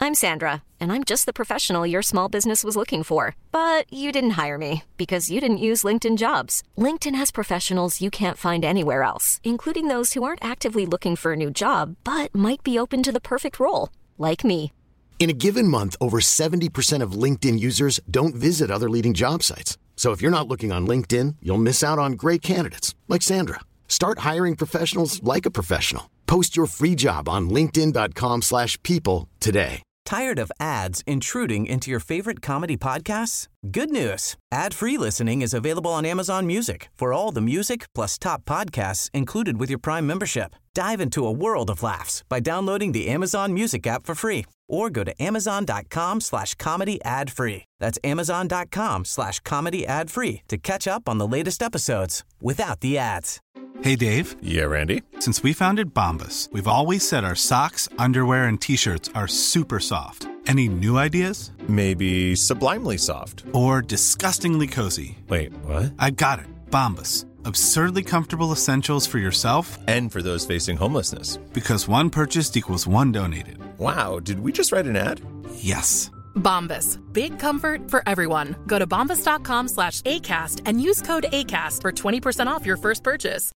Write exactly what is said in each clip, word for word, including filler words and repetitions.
I'm Sandra, and I'm just the professional your small business was looking for. But you didn't hire me because you didn't use LinkedIn Jobs. LinkedIn has professionals you can't find anywhere else, including those who aren't actively looking for a new job, but might be open to the perfect role, like me. In a given month, over seventy percent of LinkedIn users don't visit other leading job sites. So if you're not looking on LinkedIn, you'll miss out on great candidates like Sandra. Start hiring professionals like a professional. Post your free job on linkedin.com slash people today. Tired of ads intruding into your favorite comedy podcasts? Good news. Ad-free listening is available on Amazon Music for all the music plus top podcasts included with your Prime membership. Dive into a world of laughs by downloading the Amazon Music app for free or go to amazon.com slash comedy ad free. That's amazon.com slash comedy ad free to catch up on the latest episodes without the ads. Hey, Dave. Yeah, Randy. Since we founded Bombas, we've always said our socks, underwear, and T-shirts are super soft. Any new ideas? Maybe sublimely soft. Or disgustingly cozy. Wait, what? I got it. Bombas. Absurdly comfortable essentials for yourself and for those facing homelessness. Because one purchased equals one donated. Wow, did we just write an ad? Yes. Bombas. Big comfort for everyone. Go to bombas.com slash ACAST and use code ACAST for twenty percent off your first purchase.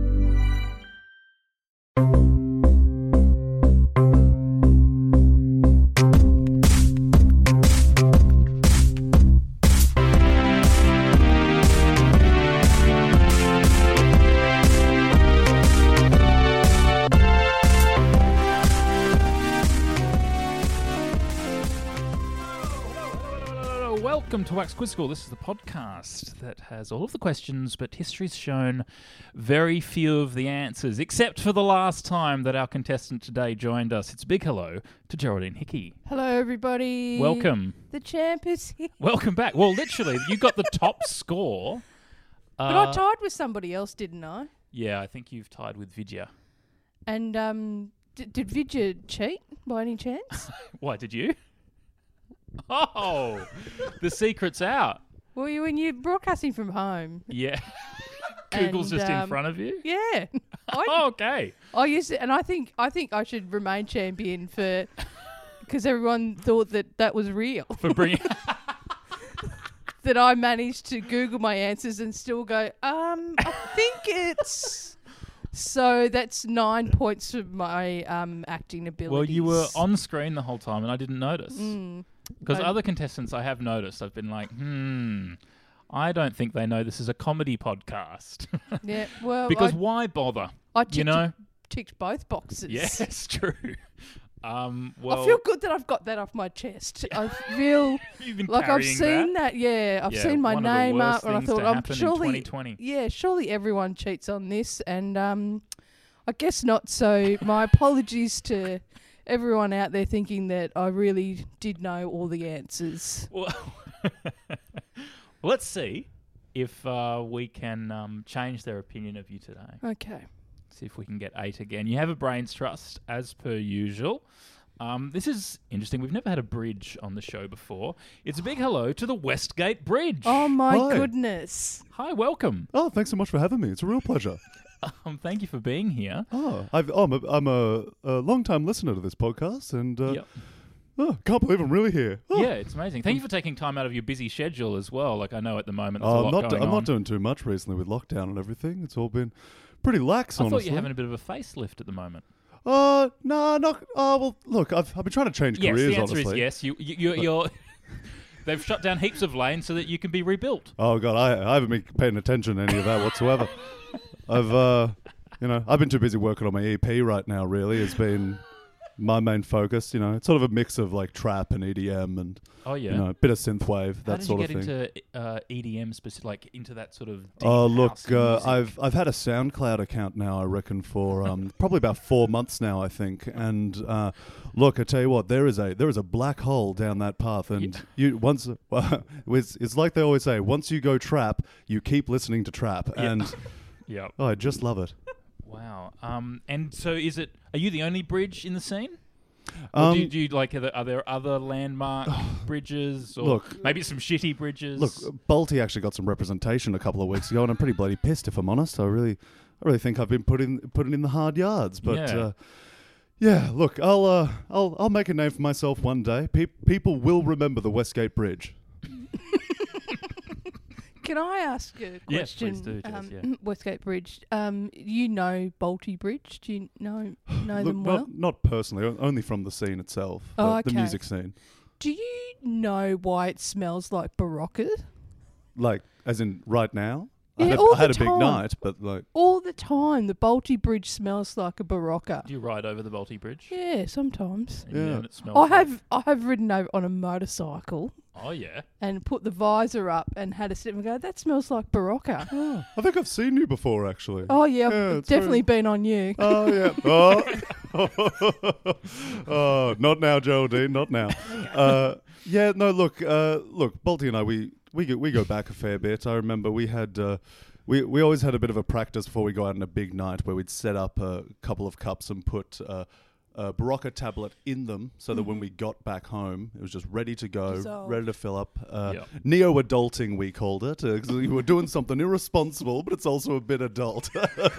Welcome to Wax Quiz School. This is the podcast that has all of the questions, but history's shown very few of the answers, except for the last time that our contestant today joined us. It's a big hello to Geraldine Hickey. Hello, everybody. Welcome. The champ is here. Welcome back. Well, literally, you got the top score. But uh, I tied with somebody else, didn't I? Yeah, I think you've tied with Vidya. And um, d- did Vidya cheat by any chance? Why, did you? Oh, the secret's out. Well, you, when you're broadcasting from home. Yeah. Google's and, just um, in front of you? Yeah. I, oh, okay. I used to, and I think I think I should remain champion for because everyone thought that that was real. For bringing that I managed to Google my answers and still go, um, I think it's. So that's nine points of my um, acting abilities. Well, you were on screen the whole time and I didn't notice. Mm. Because other contestants I have noticed, I've been like, hmm, I don't think they know this is a comedy podcast. Yeah, well, because I, why bother? I ticked, you know, ticked both boxes. Yes, it's true. Um, well, I feel good that I've got that off my chest. I feel You've been like I've seen that. that. Yeah, I've yeah, seen my one of the name worst up, and I things to thought, I'm happen in surely, twenty twenty. yeah, surely everyone cheats on this, and um, I guess not. So my apologies to everyone out there thinking that I really did know all the answers. Well, let's see if uh, we can um, change their opinion of you today. Okay. See if we can get eight again. You have a brains trust, as per usual. Um, this is interesting. We've never had a bridge on the show before. It's a big hello to the Westgate Bridge. Oh, my Hi. goodness. Hi, welcome. Oh, thanks so much for having me. It's a real pleasure. Um, thank you for being here. Oh, I've, oh I'm, a, I'm a, a long-time listener to this podcast, and uh, Yep. oh, can't believe I'm really here. Oh. Yeah, it's amazing. Thank you for taking time out of your busy schedule as well. Like, I know at the moment there's Oh, a I'm lot not. going I'm on. not doing too much recently with lockdown and everything. It's all been pretty lax. I honestly. thought you're having a bit of a facelift at the moment. Uh, no, not. Oh, well, look, I've I've been trying to change Yes, careers. the answer honestly. is yes. You, you, you're, you're they've shut down heaps of lanes so that you can be rebuilt. Oh God, I I haven't been paying attention to any of that whatsoever. I've uh, you know, I've been too busy working on my E P right now. Really, it's been my main focus. You know, it's sort of a mix of like trap and E D M and Oh yeah, you know, a bit of synthwave, that How did sort you of get thing. into uh, E D M specific, like into that sort of? Deep Oh look, house uh, music? I've I've had a SoundCloud account now. I reckon for um, probably about four months now. I think, and uh, look, I tell you what, there is a there is a black hole down that path, and Yeah. you once well, it's it's like they always say, once you go trap, you keep listening to trap, Yeah. and yeah. oh, I just love it. Wow. Um. And so, is it? Are you the only bridge in the scene? Or Um, do, you, do you like? Are there, are there other landmark bridges, or look, maybe some shitty bridges? Look, Balti actually got some representation a couple of weeks ago, and I'm pretty bloody pissed if I'm honest. I really, I really think I've been putting putting in the hard yards, but Yeah. uh, Yeah, look, I'll uh, I'll I'll make a name for myself one day. Pe- people will remember the Westgate Bridge. Can I ask a question? Yes, please do, Jess, um, yeah. Westgate Bridge. Um, you know Balti Bridge? Do you know know Look, them well? not, not personally, o- only from the scene itself, Oh, the, the okay. music scene. Do you know why it smells like Barocca? Like, as in right now? I Yeah, had, all I had the a big time. night, but like, All the time, the Balti Bridge smells like a Barocca. Do you ride over the Balti Bridge? Yeah, sometimes. And, Yeah. and it smells I like- have I have ridden over on a motorcycle Oh, yeah. and put the visor up and had a sip and go, that smells like Barocca. oh, I think I've seen you before, actually. Oh yeah, Yeah, I've it's definitely very- been on you. Oh, yeah. Oh. oh, not now, Geraldine, not now. Uh, yeah, no, look, uh, look, Balti and I, we, we, go, we go back a fair bit. I remember we had... Uh, We we always had a bit of a practice before we go out on a big night where we'd set up a couple of cups and put uh, a Barocca tablet in them so that when we got back home, it was just ready to go, Dissolve. ready to fill up. Uh, Yep. Neo-adulting, we called it. Uh, 'cause we were doing something irresponsible, but it's also a bit adult.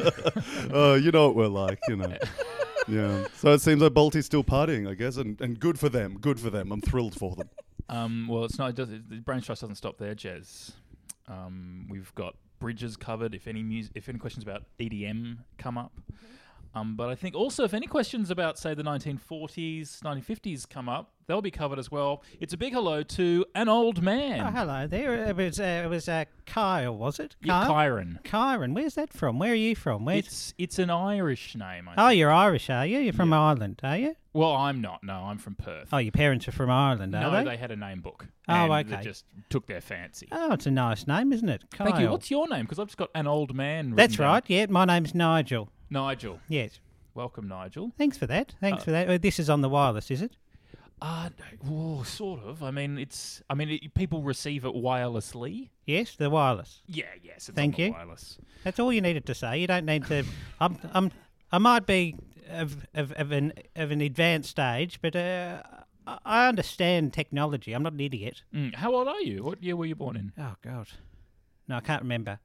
uh, you know what we're like, you know. Yeah. So it seems like Balti's still partying, I guess, and, and good for them. Good for them. I'm thrilled for them. Um, well, it's not. It does, the Brains Trust doesn't stop there, Jez. Um, we've got bridges covered. If any mus- if any questions about E D M come up, um, but I think also if any questions about say the nineteen forties, nineteen fifties come up, they'll be covered as well. It's a big hello to an old man. Oh, hello there. It was uh, it was uh, Kyle, was it? Yeah, Kyle? Kyron. Kyron. Where's that from? Where are you from? Where's... It's it's an Irish name. I Oh, think. you're Irish, are you? You're from Ireland, are you? Well, I'm not. No, I'm from Perth. Oh, your parents are from Ireland, are no, they? they had a name book. Oh, and okay. They just took their fancy. Oh, it's a nice name, isn't it? Kyle. Thank you. What's your name? Because I've just got an old man. written That's down. right. Yeah, my name's Nigel. Nigel. Yes. Welcome, Nigel. Thanks for that. Thanks Uh, for that. Uh, This is on the wireless, is it? Uh, no, oh, sort of. I mean, it's. I mean, it, people receive it wirelessly. Yes, the wireless. Yeah, yes. It's Thank on the you. wireless. That's all you needed to say. You don't need to. I'm. I'm. I might be of of, of an of an advanced stage, but uh, I- I understand technology. I'm not an idiot. Mm. How old are you? What year were you born in? Oh God, no, I can't remember.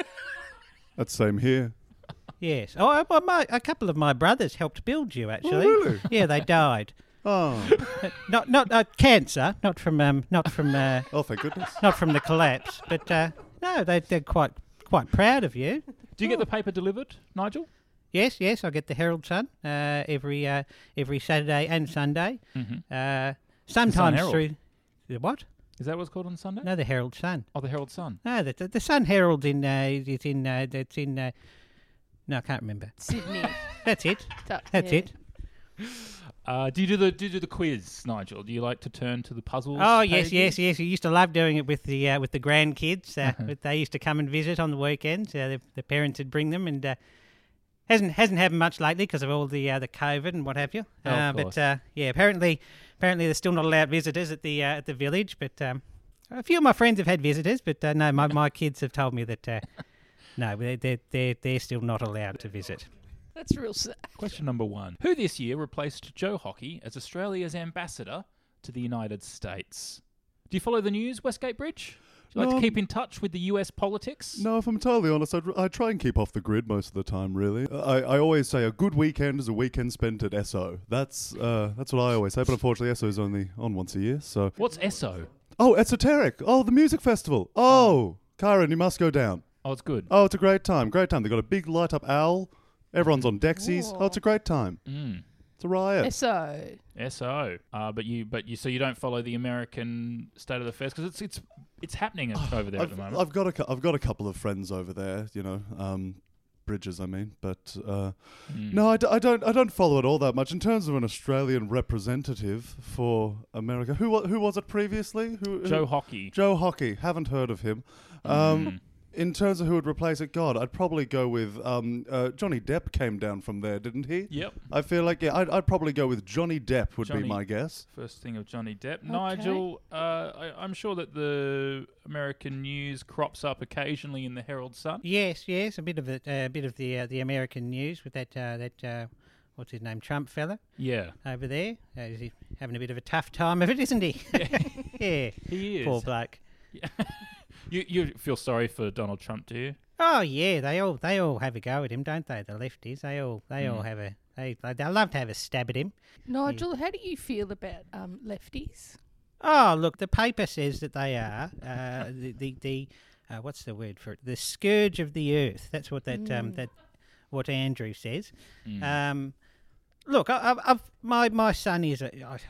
That's same here. Yes. Oh, I- well, my, a couple of my brothers helped build you. Actually. really? Yeah, they died. Oh, Uh, not not uh, cancer. Not from um. Not from uh. oh, thank goodness. Not from the collapse. But uh, no, they they're quite quite proud of you. Do you get the paper delivered, Nigel? Yes, yes, I get the Herald Sun uh, every uh, every Saturday and Sunday. Mm-hmm. Uh, sometimes Herald? through the what? Is that what's called on Sunday? No, the Herald Sun. Oh, the Herald Sun. No, the the, the Sun Herald in uh, is in uh, that's in. Uh, no, I can't remember. Sydney. That's it. That- That's yeah. it. Uh, do you do the do you do the quiz, Nigel? Do you like to turn to the puzzles? Oh yes, pages? yes, yes. We used to love doing it with the uh, with the grandkids. Uh, but they used to come and visit on the weekends. Uh, the, the parents would bring them, and uh, hasn't hasn't happened much lately because of all the uh, the COVID and what have you. Oh, of uh, course. but uh, yeah, apparently apparently there's still not allowed visitors at the uh, at the village. But um, a few of my friends have had visitors, but uh, no, my, my kids have told me that uh, no, they they they they're still not allowed to visit. That's real sad. Question number one. Who this year replaced Joe Hockey as Australia's ambassador to the United States? Do you follow the news, Westgate Bridge? Do you like No. to keep in touch with the U S politics? No, if I'm totally honest, I'd, I try and keep off the grid most of the time, really. I, I always say a good weekend is a weekend spent at S O. That's uh, that's what I always say, but unfortunately S O is only on once a year, so... What's E S O? Oh, Esoteric! Oh, the music festival! Oh, Kyron, you must go down. Oh, it's good. Oh, it's a great time, great time. They've got a big light-up owl. Everyone's on Dexies. Oh, it's a great time. Mm. It's a riot. So, S O. Uh, but you, but you, so you don't follow the American state of affairs because it's it's it's happening over there at I've, the moment. I've got a cou- I've got a couple of friends over there, you know, um, Bridges, I mean, but uh, Mm. no, I, d- I don't I don't follow it all that much in terms of an Australian representative for America. Who wa- who was it previously? Who, who Joe Hockey. Joe Hockey. Haven't heard of him. Um, Mm. In terms of who would replace it, God, I'd probably go with um, uh, Johnny Depp. Came down from there, didn't he? Yep. I feel like yeah, I'd, I'd probably go with Johnny Depp. Would Johnny- be my guess. First thing of Johnny Depp. Nigel, uh, I, I'm sure that the American news crops up occasionally in the Herald Sun. Yes, yes, a bit of the a bit of the uh, the American news with that uh, that uh, what's his name, Trump fella Yeah, over there. Uh, is he having a bit of a tough time of it, isn't he? Yeah, he is. poor bloke. You you feel sorry for Donald Trump, do you? Oh yeah, they all they all have a go at him, don't they? The lefties, they all they all Mm. have a They, they love to have a stab at him. Nigel, how do you feel about um, lefties? Oh, look, the paper says that they are uh, the the, the uh, what's the word for it? The scourge of the earth. That's what that um, Mm. that what Andrew says. Mm. Um, look, I, I've, I've my my son is a, I,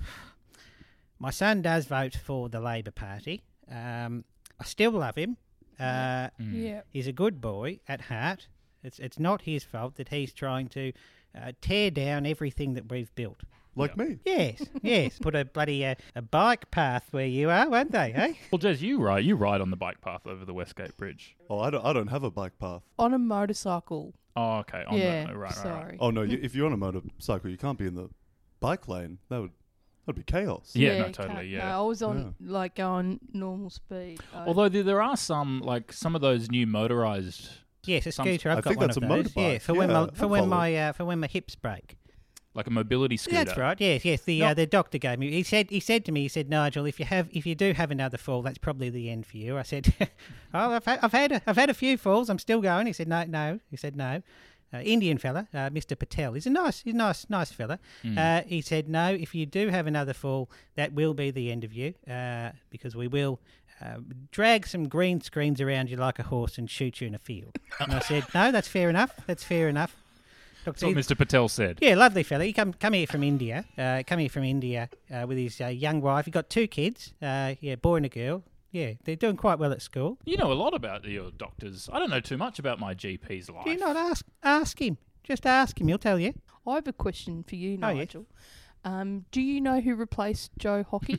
my son does vote for the Labor Party. Um, I still love him. Uh, Yeah. He's a good boy at heart. It's it's not his fault that he's trying to uh, tear down everything that we've built. Like me. Yes, yes. Put a bloody uh, a bike path where you are, won't they? Eh? Well, Jez, you ride you ride on the bike path over the Westgate Bridge. Oh, I don't, I don't have a bike path. On a motorcycle. Oh, okay. On yeah, the, right, right, sorry. right. Oh, no, you, if you're on a motorcycle, you can't be in the bike lane. That would that'd be chaos. Yeah, no, you totally, can't- yeah. No, I was on like going normal speed. I- Although there, there are some, like some of those new motorized. Yes, a some- scooter. I've I got think one that's of a those. motorbike. Yeah, for when Yeah, my for I'd when follow. my uh, for when my hips break. like a mobility scooter. That's right. Yes, yes. The No. uh, the doctor gave me. He said he said to me. He said, Nigel, if you have if you do have another fall, that's probably the end for you. I said, oh, I've had I've had a, I've had a few falls. I'm still going. He said, no, no. He said, no. Uh, Indian fella, uh, Mister Patel. He's a nice, he's a nice, nice fella. Mm. Uh, he said, no. If you do have another fall, that will be the end of you, uh, because we will. Uh, drag some green screens around you like a horse and shoot you in a field. And I said, no, that's fair enough. That's fair enough. That's what Mister Patel said. Yeah, lovely fella. He come come here from India. Uh, come here from India uh, with his uh, young wife. He got two kids. Uh, yeah, boy and a girl. Yeah, they're doing quite well at school. You know a lot about your doctors. I don't know too much about my G P's life. Do you not ask? Ask him. Just ask him. He'll tell you. I have a question for you, Oh, yeah. Nigel. Um, do you know who replaced Joe Hockey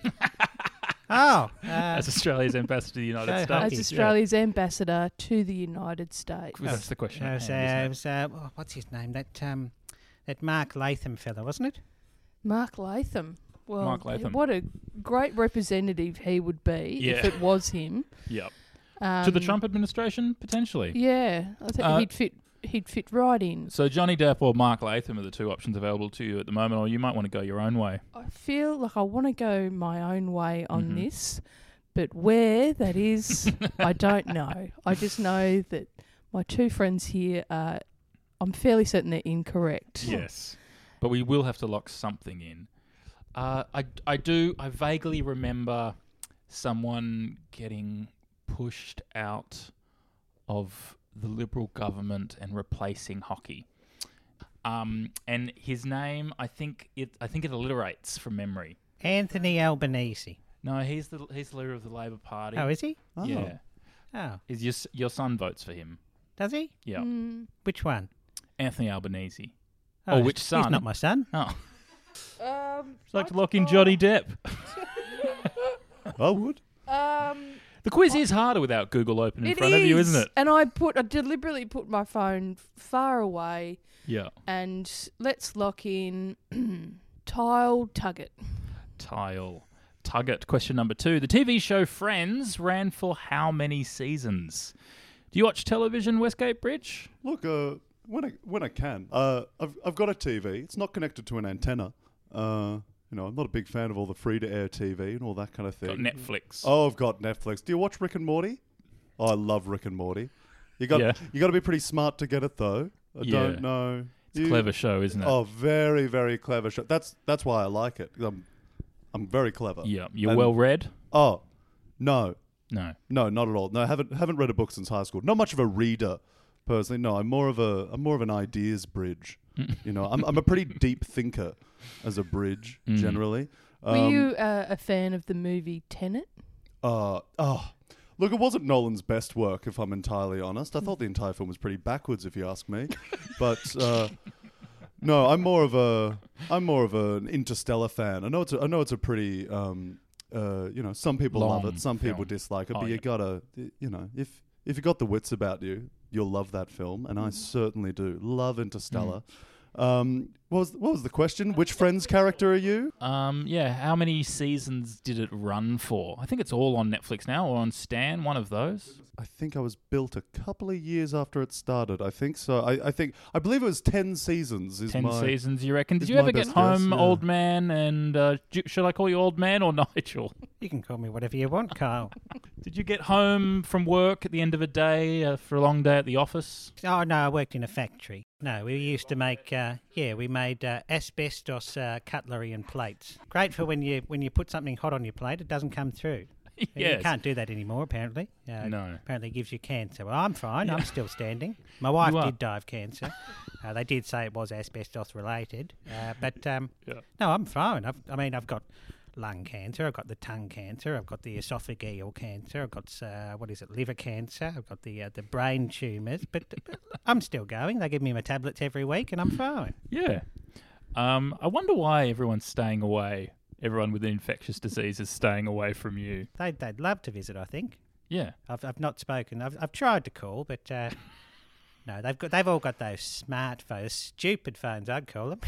Oh, uh, As Australia's ambassador to the United Joe States. Hockey. as Australia's ambassador to the United States? Yeah. That's the question. it at was, hand, uh, isn't it it? was, uh, oh, what's his name? That um, that Mark Latham fella, wasn't it? Mark Latham. Well, Mark Latham. what a great representative he would be if Yeah. it was him. Yep. Um, to the Trump administration, potentially. Yeah, I think Uh, he'd fit. He'd fit right in. So Johnny Depp or Mark Latham are the two options available to you at the moment, or you might want to go your own way. I feel like I want to go my own way on Mhm. this, but where that is, I don't know. I just know that my two friends here are. I'm fairly certain they're incorrect. Yes. But we will have to lock something in. Uh, I, I do, I vaguely remember someone getting pushed out of the Liberal government and replacing Hockey. Um, and his name, I think it, I think it alliterates from memory. Anthony Albanese. No, he's the he's the leader of the Labor Party. Oh, is he? Oh. Yeah. Oh, Is your s- your son votes for him? does he? Yeah. Mm, Which one? Anthony Albanese. Oh, Oh, he's- which son? He's not my son. Oh, um, it's like to lock in Johnny Depp. I would. Um, The quiz is harder without Google open in it front of you, isn't it? And I put, I deliberately put my phone far away, Yeah. and let's lock in Tile Tuggett. Tile Tuggett. Question number two. The T V show Friends ran for how many seasons? Do you watch television, Westgate Bridge? Look, uh, when I when I can, uh, I've I've got a T V. It's not connected to an antenna. Uh, you know, I'm not a big fan of all the free to air T V and all that kind of thing. Got Netflix. Oh, I've got Netflix. Do you watch Rick and Morty? Oh, I love Rick and Morty. You got Yeah. you got to be pretty smart to get it though. I Yeah. don't know. It's a You- clever show, isn't it? Oh, very very clever show. That's that's why I like it. 'Cause I'm I'm very clever. Yeah. You're And- well read? Oh, no, No. no, not at all. No, I haven't haven't read a book since high school. Not much of a reader, personally. No, I'm more of a I'm more of an ideas bridge. You know, I'm I'm a pretty deep thinker as a bridge Mm. generally. Were Um, you uh, a fan of the movie Tenet? Uh, oh, look, it wasn't Nolan's best work, if I'm entirely honest. I thought the entire film was pretty backwards, if you ask me. But uh, no, I'm more of a I'm more of an Interstellar fan. I know it's a, I know it's a pretty um, uh, you know, some people love Long it, some people film. dislike it, Oh, but yeah. you gotta you know if if you got the wits about you, you'll love that film, and I certainly do. Love Interstellar. Um, what was what was the question? Which Friends character are you? Um, yeah, how many seasons did it run for? I think it's all on Netflix now or on Stan, one of those. I think I was built a couple of years after it started. I think so. I, I think I believe it was ten seasons. Is Ten my, seasons, you reckon? Did is you my ever get best guess, home, yeah. old man, and uh, do, should I call you old man or Nigel? You can call me whatever you want, Carl. Did you get home from work at the end of a day uh, for a long day at the office? Oh, no, I worked in a factory. No, we used to make, uh, yeah, we made uh, asbestos uh, cutlery and plates. Great for when you when you put something hot on your plate, it doesn't come through. You Yes. can't do that anymore, apparently. Uh, No. Apparently it gives you cancer. Well, I'm fine. I'm still standing. My wife You are. did die of cancer. Uh, they did say it was asbestos related. Uh, but, um, Yeah. no, I'm fine. I've, I mean, I've got lung cancer. I've got the tongue cancer. I've got the esophageal cancer. I've got, uh, what is it, liver cancer. I've got the uh, the brain tumours. But, but I'm still going. They give me my tablets every week and I'm fine. Yeah. Um, I wonder why everyone's staying away. Everyone with an infectious disease is staying away from you. They'd, they'd love to visit, I think. Yeah. I've I've not spoken. I've I've tried to call, but uh, no, they've got they've all got those smartphones, stupid phones. I'd call them.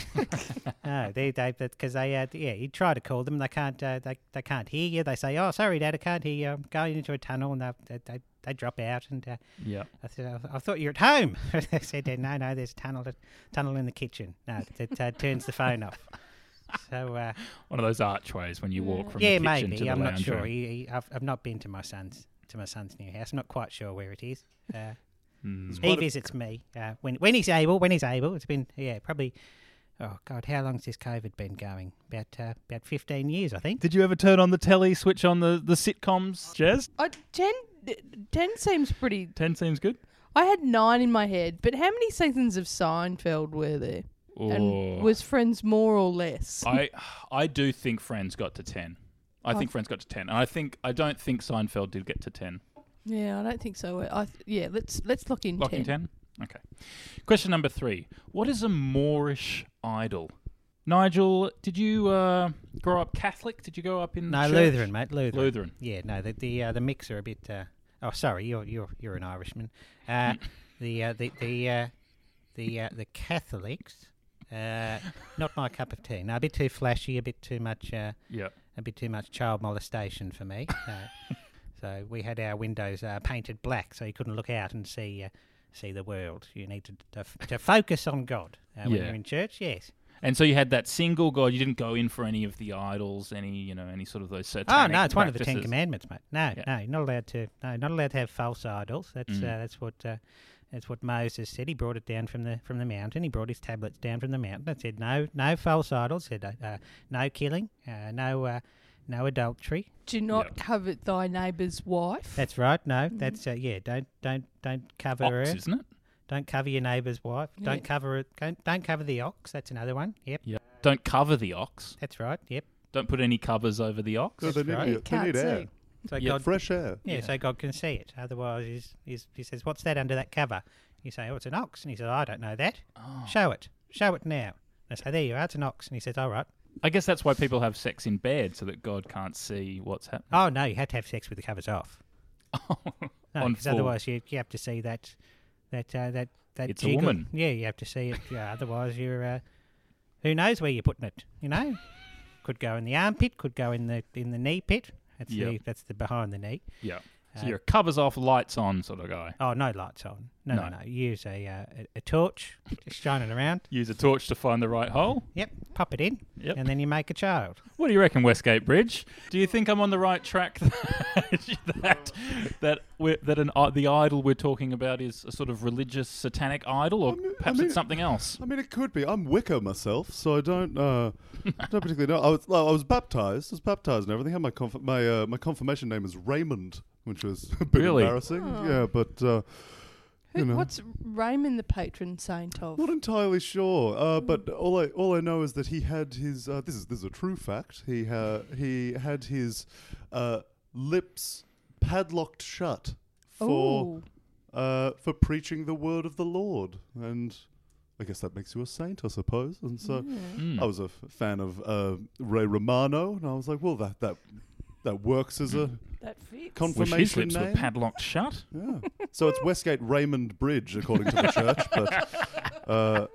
no, they they because they uh, yeah, you try to call them, they can't uh, they they can't hear you. They say, "Oh, sorry, Dad, I can't hear you. I'm going into a tunnel," and they they they drop out. And uh, Yeah. I said, I, I thought you were at home. They said, "No, no, there's a tunnel tunnel in the kitchen." No, it uh, turns the phone off. So uh, One of those archways when you walk from yeah, the kitchen maybe. to the I'm not lounge sure. room. He, he, I've I've not been to my son's to my son's new house. I'm not quite sure where it is. Uh, Mm. he visits me uh, when when he's able. When he's able, it's been yeah probably. Oh God, how long's this COVID been going? About uh, about fifteen years, I think. Did you ever turn on the telly, switch on the, the sitcoms, Jez? I, ten, ten seems pretty. Ten seems good. I had nine in my head, but how many seasons of Seinfeld were there? Or And was Friends more or less? I I do think Friends got to ten. I think Friends got to ten. And I think I don't think Seinfeld did get to ten. Yeah, I don't think so. I th- yeah, let's let's lock in Lock ten. in ten? Okay. Question number three. What is a Moorish idol? Nigel, did you uh, grow up Catholic? Did you grow up in No, church? Lutheran, mate. Lutheran. Lutheran. Yeah, no, the the uh, the mix are a bit. Uh, oh, sorry, you're you're you're an Irishman. Uh, the uh, the the uh, the uh, the Catholics. Uh, not my cup of tea. No, a bit too flashy, a bit too much. Uh, Yeah. a bit too much child molestation for me. Uh, so we had our windows uh, painted black, so you couldn't look out and see uh, see the world. You need to to, f- to focus on God uh, when Yeah. you're in church. Yes. And so you had that single God. You didn't go in for any of the idols, any you know, any sort of those Oh satanic no, it's one of the Ten practices. Commandments, mate. No, Yeah. no, you're not allowed to. No, not allowed to have false idols. That's Mm. uh, that's what uh, that's what Moses said. He brought it down from the from the mountain. He brought his tablets down from the mountain. It said no, no false idols. Said uh, uh, no killing, uh, no uh, no adultery. Do not Yeah. covet thy neighbour's wife. That's right. No, that's uh, yeah. Don't don't don't cover Ox, her. isn't it? Don't cover your neighbour's wife. Don't Yeah. cover it. Don't, don't cover the ox. That's another one. Yep, Yeah. Don't cover the ox. that's right. Yep. Don't put any covers over the ox. No, they need, right. they You can't need air. see. So Yeah, God, Fresh air. yeah, so God can see it. Otherwise, he's, he's, he says, "What's that under that cover?" You say, "Oh, it's an ox." And he says, "I don't know that. Oh. Show it. Show it now." And I say, "There you are. It's an ox." And he says, "All right." I guess that's why people have sex in bed, so that God can't see what's happening. Oh no, you had to have sex with the covers off. No, On because full. otherwise you you have to see that that uh, that that. It's a jiggle. woman. Yeah, you have to see it. Yeah, otherwise you're. Uh, who knows where you're putting it? You know, could go in the armpit, could go in the in the knee pit. That's the Yep. that's the behind the knee. Yeah. So Uh, you're a covers off, lights on sort of guy. Oh, no lights on. No, no, No. no. Use a uh, a, a torch, just shining around. Use a torch to find the right hole. Yep, pop it in, Yep. and then you make a child. What do you reckon, Westgate Bridge? Do you think I'm on the right track? that that we're, that an uh, the idol we're talking about is a sort of religious satanic idol, or I mean- I perhaps mean- it's something else? I mean, it could be. I'm Wicca myself, so I don't, uh, don't particularly know. I was, I was baptized. I was baptized and everything. Had my conf- my uh, my confirmation name is Raymond, which was a bit Really? embarrassing. Oh. Yeah, but uh, Who, you know. What's Raymond the patron saint of? not entirely sure. Uh, but all I all I know is that he had his. Uh, this is this is a true fact. He ha- he had his uh, lips padlocked shut for Ooh. uh, for preaching the word of the Lord, and I guess that makes you a saint, I suppose. And so Mm. I was a f- fan of uh, Ray Romano, and I was like, well, that that that works as a That fits. Wish confirmation his lips were name. padlocked shut. Yeah. So it's Westgate Raymond Bridge, according to the church. But, uh,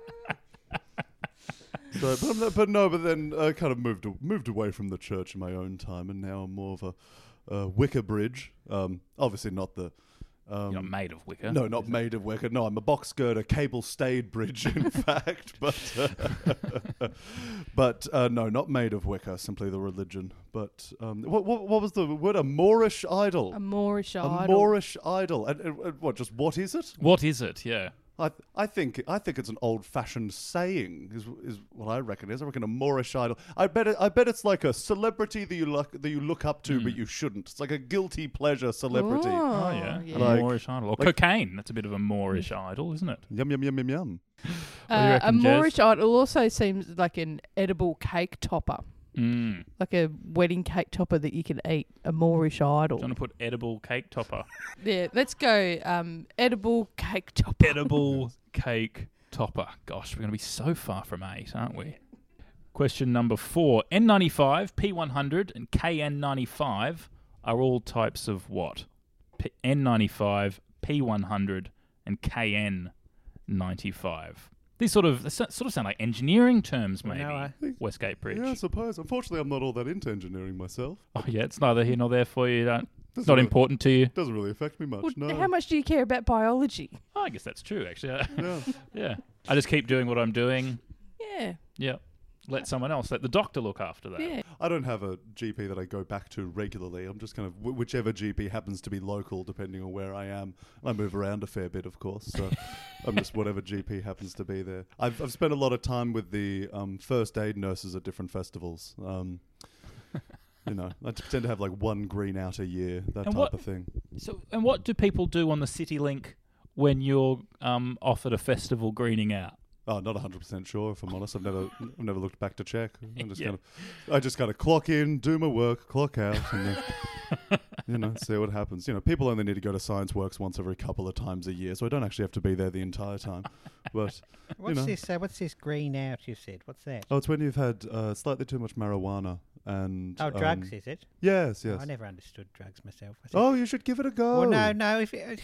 so, but, I'm not- but no, but then I kind of moved a- moved away from the church in my own time, and now I'm more of a uh, Wicca Bridge. Um, obviously not the. Um, You're not made of wicker. no, not made of Wicca. No, I'm a box girder, cable stayed bridge, in fact. But uh, but uh, no, not made of Wicca. Simply the religion. But um, what, what what was the word? A Moorish idol. A Moorish A idol. Moorish idol. And, and, and what? Just what is it? What is it? Yeah. I I I think I think it's an old-fashioned saying. Is is what I reckon is. I reckon a Moorish idol. I bet it, I bet it's like a celebrity that you look that you look up to, Mm. but you shouldn't. It's like a guilty pleasure celebrity. Oh, yeah. yeah. Like- Moorish idol. Or like- cocaine. That's a bit of a Moorish idol, isn't it? Yum yum yum yum yum. What do you Uh, a reckon, Jez? Moorish idol also seems like an edible cake topper, Mm. like a wedding cake topper that you can eat. A Moorish idol. Do you want to put edible cake topper? Yeah, let's go. Um, edible cake topper. Edible cake topper. Gosh, we're going to be so far from eight, aren't we? Question number four. N ninety-five, P one hundred, and K N ninety-five are all types of what? P- N ninety-five, P one hundred, and K N ninety-five. These sort of they so- sort of sound like engineering terms, Well, maybe. no, I- Westgate Bridge. Yeah, I suppose. Unfortunately, I'm not all that into engineering myself. Oh yeah, it's neither here nor there for you. Don't, it's Doesn't not really- important to you. Doesn't really affect me much. Well, no. How much do you care about biology? Oh, I guess that's true, actually. Yeah. yeah. I just keep doing what I'm doing. Yeah, Yeah. Let someone else, let the doctor look after that. yeah. I don't have a G P that I go back to regularly. I'm just kind of wh- whichever G P happens to be local, depending on where I am. I move around a fair bit, of course. So I'm just whatever G P happens to be there. I've I've spent a lot of time with the um, first aid nurses at different festivals. Um, you know, I t- tend to have like one green out a year, that And type what- of thing. So, and what do people do on the City Link when you're um, off at a festival greening out? Oh, not one hundred percent sure, if I'm honest. I've never I've never looked back to check. I'm just Yeah. kind of, I just kind of clock in, do my work, clock out, and then, you know, see what happens. You know, people only need to go to Science Works once every couple of times a year, so I don't actually have to be there the entire time. But, What's know. this? Uh, what's this green out? You said. What's that? oh, it's when you've had uh, slightly too much marijuana and... Oh, drugs, um, is it? Yes, Oh, yes. I never understood drugs myself. Was it- Oh, you should give it a go. Well, no, no. If it,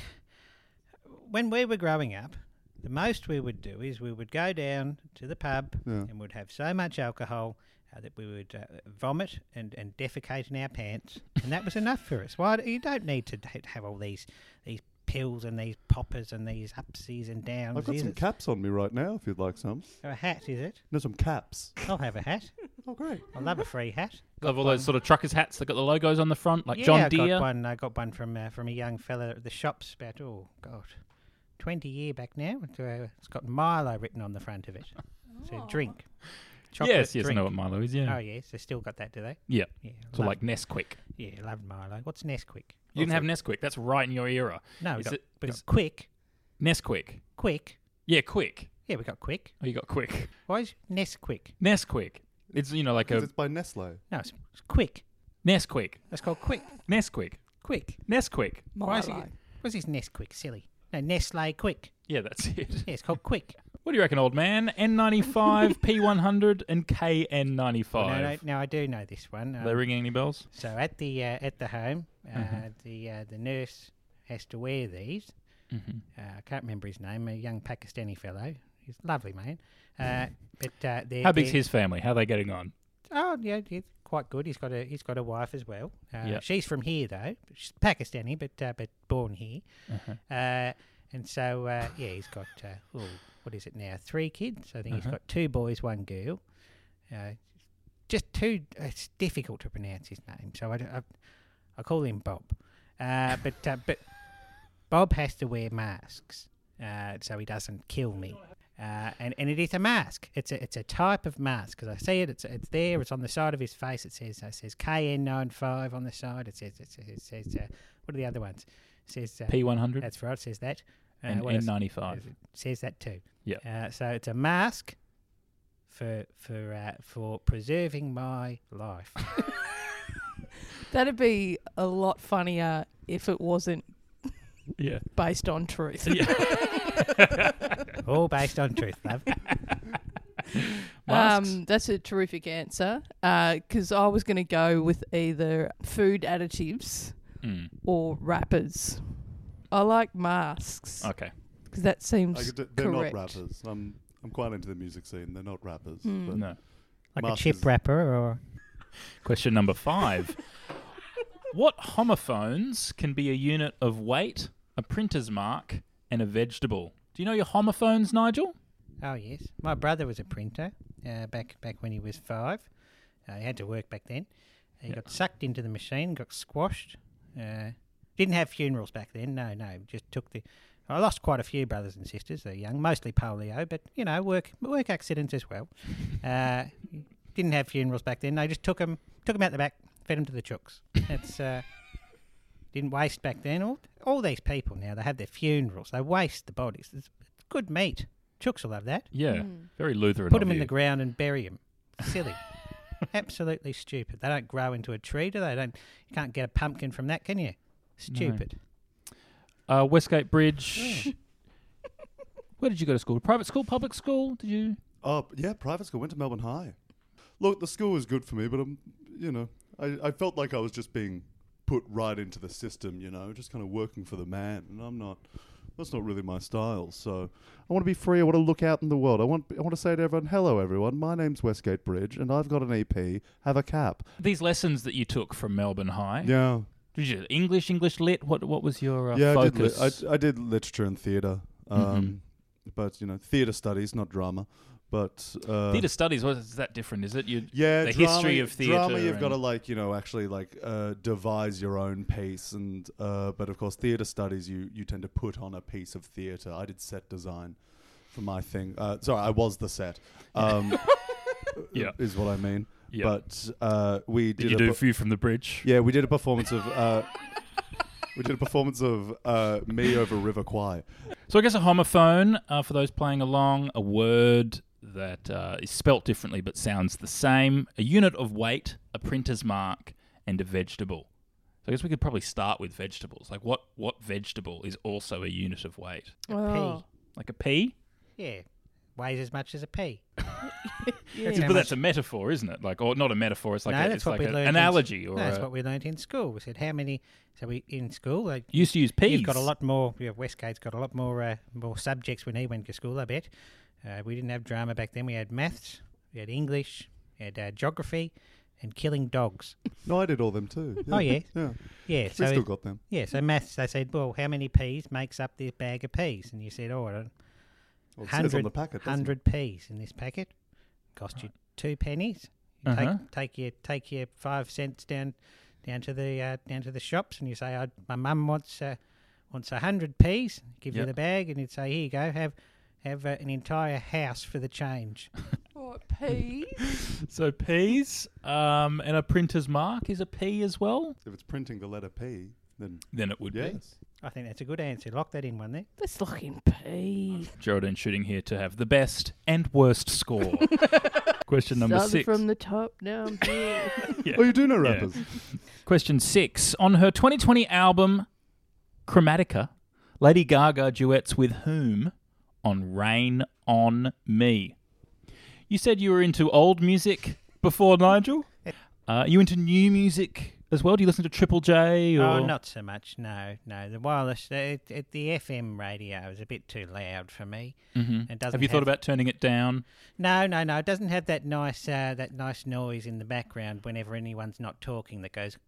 when we were growing up, the most we would do is we would go down to the pub Yeah. and would have so much alcohol uh, that we would uh, vomit and, and defecate in our pants, and that was enough for us. Why? You don't need to d- have all these these pills and these poppers and these upsies and downs. I've got is some it? caps on me right now, if you'd like some. Oh, a hat, is it? No, some caps. I'll have a hat. Oh, great. I love a free hat. Love all those sort of truckers' hats that got the logos on the front, like yeah, John I Deere. got one. I got one from uh, from a young fella at the shops about oh god, twenty year back now. It's, uh, it's got Milo written on the front of it. So drink. Chocolate Yes, yes, I drink. know what Milo is, yeah. Oh yes, they still got that, do they? Yeah. Yeah. So love- like Nesquik. yeah, loved Milo. What's Nesquik? You didn't have Nesquik. That's right in your era. No, we Is got, it- we is- got Quick. Nesquik. Quick. Yeah, Quick. Yeah, we got Quick. Oh, you got Quick. Why is Nesquik? Nesquik. It's, you know, like 'Cause a it's by Nestle. No, it's, it's Quick. Nesquik. That's called Quick. Nesquik. Quick. Nesquik. Why is it? Milo. What's this Nesquik? Silly. No, Nestle Quick. Yeah, that's it. Yeah, it's called Quick. What do you reckon, old man? N ninety-five, P one hundred, and K N ninety-five. No, no, no, I do know this one. Are they Um, ringing any bells? So at the uh, at the home, uh, Mhm. the uh, the nurse has to wear these. Mm-hmm. Uh, I can't remember his name. A young Pakistani fellow. He's a lovely man. Uh, but uh, they're, How big's they're- his family? How are they getting on? Oh yeah, he's quite good. He's got a he's got a wife as well. Uh, Yep. She's from here though. She's Pakistani, but uh, but born here. Uh-huh. Uh, and so uh, yeah, he's got uh, oh, what is it now? Three kids. I think he's Uh-huh. got two boys, one girl. Uh, just two. It's difficult to pronounce his name, so I, I, I call him Bob. Uh, but uh, but Bob has to wear masks uh, so he doesn't kill me. Uh, and, and it is a mask. It's a it's a type of mask because I see it. It's it's there. It's on the side of his face. It says it says K N ninety-five on the side. It says it says, it says uh, what are the other ones? It says uh, P one hundred That's right. It says that. Uh, and what else? N ninety-five. It says that too. Yeah. Uh, so it's a mask for for uh, for preserving my life. That'd be a lot funnier if it wasn't Yeah. based on truth. All based on truth, love. Masks? Um, that's a terrific answer. Because I was going to go with either food additives Mm. or wrappers. I like masks Okay. because that I seems could d- they're correct. not rappers. I'm I'm quite into the music scene. They're not rappers. Mm. But No. Like a Mask chip is- wrapper or Question number five. What homophones can be a unit of weight, a printer's mark, and a vegetable? Do you know your homophones, Nigel? oh yes, my brother was a printer uh, back back when he was five. Uh, he had to work back then. He Yeah. got sucked into the machine, got squashed. Uh, didn't have funerals back then. No, no, just took the I lost quite a few brothers and sisters. They're young, mostly polio, but you know, work work accidents as well. Uh, didn't have funerals back then. They just took them took them out the back, fed them to the chooks. That's uh, didn't waste back then. All all these people now, they have their funerals. They waste the bodies. It's good meat. Chooks will love that. Yeah, very Lutheran. Put them of in you. the ground and bury them. Silly. Absolutely stupid. They don't grow into a tree, do they? Don't. You can't get a pumpkin from that, can you? Stupid. Uh, Westgate Bridge. Where did you go to school? Private school, public school? Did you? Oh, yeah, private school. Went to Melbourne High. Look, the school was good for me, but, I'm, you know, I, I felt like I was just being put right into the system, you know, just kind of working for the man. And I'm not, that's not really my style. So I want to be free. I want to look out in the world. I want I want to say to everyone, hello, everyone. My name's Westgate Bridge, and I've got an E P. Have a cap. These lessons that you took from Melbourne High. Yeah. Did you English, English lit? What What was your uh, yeah, focus? I did, li- I, I did literature and theatre. Um, Mm-hmm. But, you know, theatre studies, not drama. But uh, theatre studies, what is that different? Is it you? yeah, the drama, history of theatre. Drama, you've and- got to like you know actually like uh, devise your own piece, and uh, but of course theatre studies you you tend to put on a piece of theatre. I did set design for my thing. Uh, sorry, I was the set. Um, Yeah. is what I mean. Yeah. But uh, we Did did you a do per- View from the Bridge? yeah we did a performance of. Uh, We did a performance of uh, Me Over River Kwai. So I guess a homophone, uh, for those playing along, a word that uh, is spelt differently but sounds the same, a unit of weight, a printer's mark, and a vegetable. So I guess we could probably start with vegetables. Like what, what vegetable is also a unit of weight? A Oh. pea. Like a pea? Yeah. Weighs as much as a pea. Yeah. how But that's much- a metaphor, isn't it? Like, or not a metaphor. It's like no, a, that's it's what like we a, learned. an in s- allergy. Or no, that's a, what we learned in school. We said how many. So we in school. Like, you used to use peas. You've got a lot more. Yeah, Westgate's got a lot more uh, more subjects when he went to school, I bet. Uh, we didn't have drama back then. We had maths, we had English, we had uh, geography, and killing dogs. No, I did all them too. Oh, yeah. yeah. Yeah, We so still got them. yeah, so maths. They said, well, how many peas makes up this bag of peas? And you said, oh, I don't. Well, it says on the packet, doesn't it? Hundred peas in this packet. Cost you two pennies. You Uh-huh. Take take your take your five cents down down to the uh, down to the shops, and you say, I, my mum wants uh, wants a hundred peas. Give you Yep. the bag, and you'd say, here you go, have have uh, an entire house for the change. What, peas? So peas, um, and a printer's mark is a P as well. If it's printing the letter P, then Then it would be. yes. I think that's a good answer. Lock that in one there. Let's look in peas. Geraldine shooting here to have the best and worst score. Question number Started six. from the top, now I'm here. Yeah. Oh, you do know Yeah. rappers. Question six. On her twenty twenty album, Chromatica, Lady Gaga duets with whom on Rain on Me? You said you were into old music before, Nigel. Uh, are you into new music as well? Do you listen to Triple J? Or? Oh, not so much. No, no. The wireless, the, the, the F M radio is a bit too loud for me. Mhm. It doesn't Have you thought have- about turning it down? No, no, no. It doesn't have that nice, uh, that nice noise in the background whenever anyone's not talking. That goes.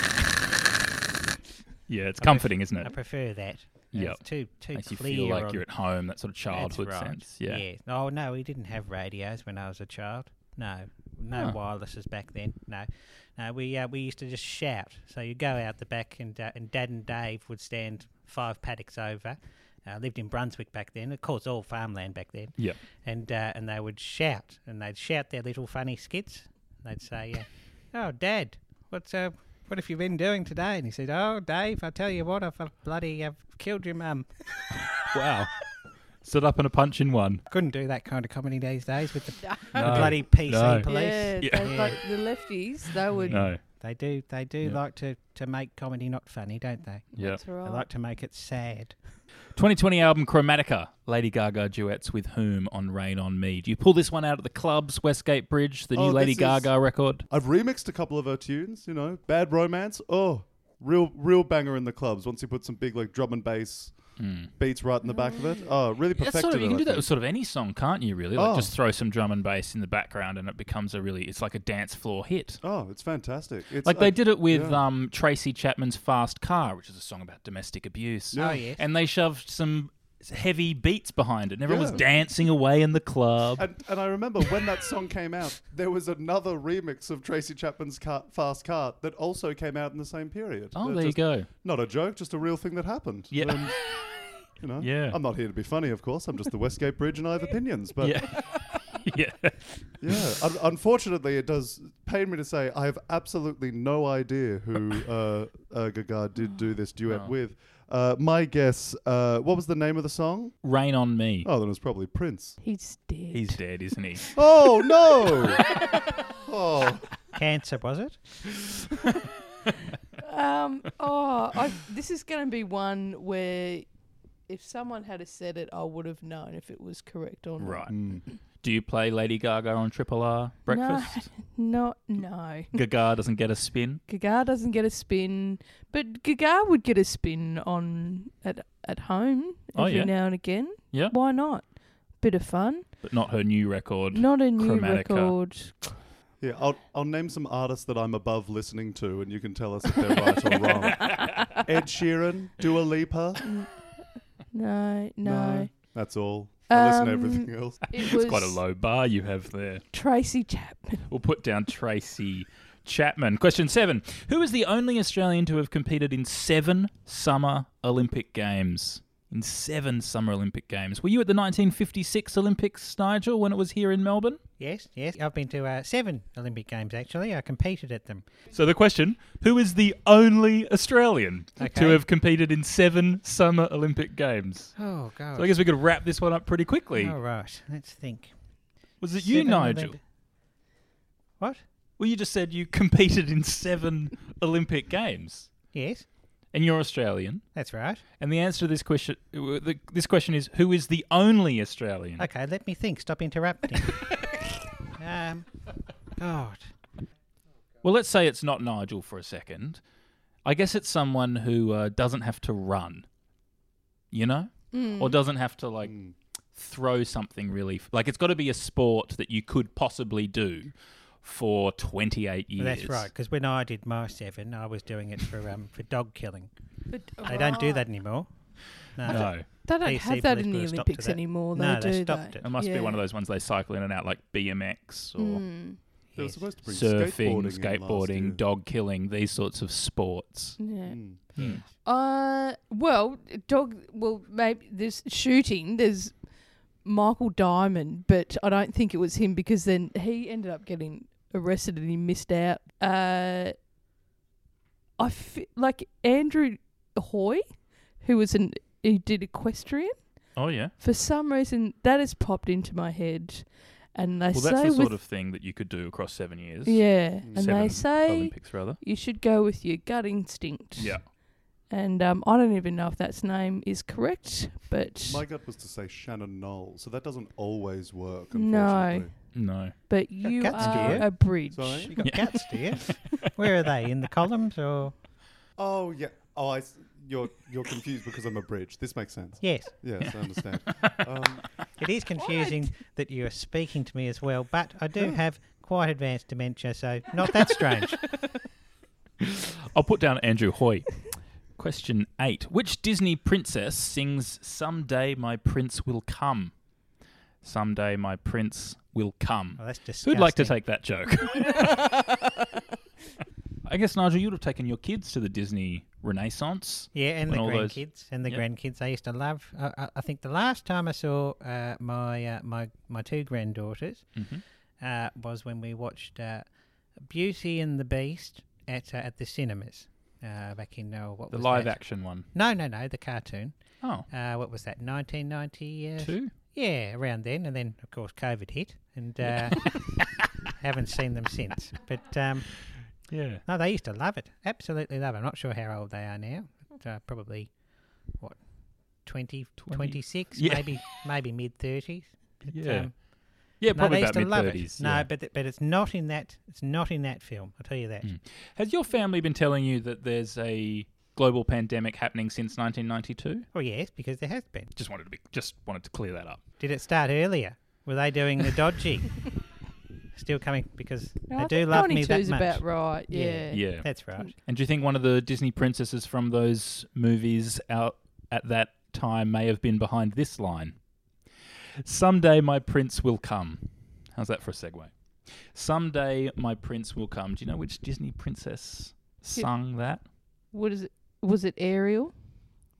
Yeah, it's I pref- comforting, isn't it? I prefer that. Yep. It's too too Makes you clear. feel like on- you're at home, that sort of That's childhood right. sense. Yeah. Yeah. Oh no, we didn't have radios when I was a child. No, no Oh. wirelesses back then. No, no. We uh, we used to just shout. So you go out the back, and uh, and Dad and Dave would stand five paddocks over. Uh, lived in Brunswick back then. Of course, all farmland back then. Yep. And uh, and they would shout, and they'd shout their little funny skits. They'd say, uh, "Oh, Dad, what's uh, what have you been doing today?" And he said, "Oh, Dave, I tell you what, I've uh, bloody I've killed your mum." Wow. Stood up and a punch in one. Couldn't do that kind of comedy these days with the, No. the bloody P C No. police. Yeah, Yeah. they- like the lefties, they would. No. They do. They do Yeah. like to, to make comedy not funny, don't they? Yeah. That's right. They like to make it sad. twenty twenty album Chromatica, Lady Gaga duets with whom on Rain on Me? Do you pull this one out at the clubs, Westgate Bridge, the new Oh, Lady this is- Gaga record? I've remixed a couple of her tunes, you know. Bad Romance. Oh, real real banger in the clubs. Once you put some big like drum and bass beats right in the back of it. Oh, really That's perfected sort of, you it, can I do that think. with sort of any song, can't you, really? Like Oh. just throw some drum and bass in the background and it becomes a really, it's like a dance floor hit. Oh, it's fantastic. It's Like uh, they did it with yeah. um, Tracy Chapman's Fast Car, which is a song about domestic abuse. Yeah. Oh, yes. And they shoved some heavy beats behind it and everyone was Yeah. dancing away in the club. And, and I remember when that song came out, there was another remix of Tracy Chapman's car, Fast Car that also came out in the same period. Oh, Uh, there you just- go. Not a joke, just a real thing that happened. Yeah. And You know, Yeah. I'm not here to be funny, of course. I'm just the Westgate Bridge, and I have opinions. But Yeah. yeah. yeah, un- unfortunately, it does pain me to say I have absolutely no idea who uh, uh, Gaga did do this duet Oh. with. Uh, my guess, uh, what was the name of the song? Rain on Me. Oh, then it was probably Prince. He's dead. He's dead, isn't he? Oh, no! oh. Cancer, was it? Um. Oh, I, this is going to be one where if someone had have said it, I would have known if it was correct or not. Right. Mm. Do you play Lady Gaga on Triple R Breakfast? No, no. Gaga doesn't get a spin? Gaga doesn't get a spin, but Gaga would get a spin on at at home Oh, every yeah? now and again. Yeah. Why not? Bit of fun. But not her new record. Not a new Chromatica. record. Yeah, I'll I'll name some artists that I'm above listening to, and you can tell us if they're right or wrong. Ed Sheeran, Dua Lipa. No, no. That's all. I listen to Um, everything else. It It's was quite a low bar you have there. Tracy Chapman. We'll put down Tracy Chapman. Question seven. Who is the only Australian to have competed in seven Summer Olympic Games? In seven Summer Olympic Games. Were you at the nineteen fifty-six Olympics, Nigel, when it was here in Melbourne? Yes, yes. I've been to uh, seven Olympic Games, actually. I competed at them. So the question, who is the only Australian to Okay. have competed in seven Summer Olympic Games? Oh, God. So I guess we could wrap this one up pretty quickly. All right, let's think. Was it you, Seven Nigel? Olympi- What? Well, you just said you competed in seven Olympic Games. Yes, And you're Australian. that's right. And the answer to this question, uh, the, this question is, who is the only Australian? Okay, let me think. Stop interrupting. um, God. Well, let's say it's not Nigel for a second. I guess it's someone who uh, doesn't have to run, you know? Mm. Or doesn't have to, like, Mm. throw something really... F- like, it's got to be a sport that you could possibly do for twenty-eight years. Well, that's right, because when I did my seven, I was doing it for um, for dog killing. But, They don't do that anymore. No. No. They don't P C have that police in the put a stop to Olympics that. anymore, No, though, they do stopped they? it. It must be Yeah. one of those ones they cycle in and out, like B M X or Mm. They were Yes. supposed to bring surfing, skateboarding, in last year. skateboarding, dog killing, these sorts of sports. Yeah. Mm. Mm. Uh, well, dog. Well, maybe there's shooting. There's Michael Diamond, but I don't think it was him because then he ended up getting arrested and he missed out. Uh, I fe- like Andrew Hoy, who was an who did equestrian. Oh, yeah. For some reason, that has popped into my head, and they Well, say that's the with sort of thing that you could do across seven years. yeah, and Seven they say Olympics, rather. you should go with your gut instinct. Yeah. And um, I don't even know if that name is correct, but My gut was to say Shannon Knoll, so that doesn't always work, No. unfortunately. No. but you guts, do are you? a bridge. Sorry? You got cats, do you? Where are they? In the columns or? Oh, yeah. Oh, I s- you're, you're confused because I'm a bridge. This makes sense. Yes. Yes, I understand. um, It is confusing that you are speaking to me as well, but I do have quite advanced dementia, so not that strange. I'll put down Andrew Hoy. Question eight. Which Disney princess sings Someday My Prince Will Come? Someday My Prince Will Come. Oh, that's disgusting. Who'd like to take that joke? I guess, Nigel, you'd have taken your kids to the Disney Renaissance. Yeah, and when the all those- grandkids, and the Yep. grandkids. I used to love. Uh, I, I think the last time I saw uh, my uh, my my two granddaughters Mhm. uh, was when we watched uh, Beauty and the Beast at uh, at the cinemas uh, back in uh, what The was live that? action one. No, no, no, the cartoon. Oh, Uh, what was that? Nineteen ninety. Uh, two? Yeah, around then, and then of course COVID hit, and uh, haven't seen them since. But um, Yeah. no, they used to love it. Absolutely love it. I'm not sure how old they are now. But, uh, probably what twenty, Twenty. twenty-six, Yeah. maybe maybe mid thirties. Yeah. Yeah, no, probably they used about to mid love thirties. it. No, but th- but it's not in that. It's not in that film. I'll tell you that. Mm. Has your family been telling you that there's a global pandemic happening since nineteen ninety-two? Well, yes, because there has been. Just wanted to be, just wanted to clear that up. Did it start earlier? Were they doing the dodgy? Still coming because No, they I do think love me that ninety-two's much. about right. Yeah. Yeah. That's right. And do you think one of the Disney princesses from those movies out at that time may have been behind this line? Someday my prince will come. How's that for a segue? Someday my prince will come. Do you know which Disney princess sung that? What is it? Was it Ariel?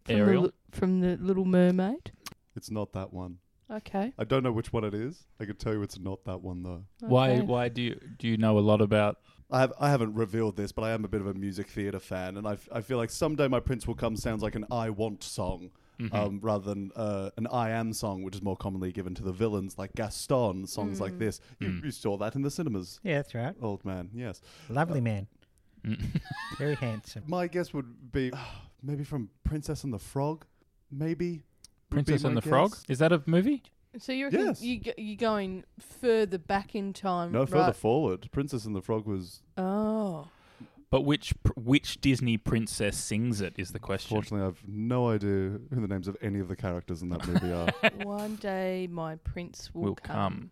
From Ariel? The, li- from the Little Mermaid. It's not that one. Okay. I don't know which one it is. I can tell you it's not that one though. Why? Okay. Why do you do you know a lot about? I have I haven't revealed this, but I am a bit of a music theatre fan, and I, f- I feel like Someday My Prince Will Come sounds like an I Want song, Mm-hmm. um, rather than uh, an I Am song, which is more commonly given to the villains, like Gaston, songs like this. You, Mm. you saw that in the cinemas, Yeah, that's right. old man, yes. Lovely man. Very handsome. My guess would be maybe from Princess and the Frog, maybe. would be Princess and my the Frog? guess. Is that a movie? So you reckon Yes. you, go- you're going further back in time? No, further right? forward. Princess and the Frog was, Oh. But which pr- which Disney princess sings it is the question. fortunately, I've no idea who the names of any of the characters in that movie are. One day my prince will, Will come.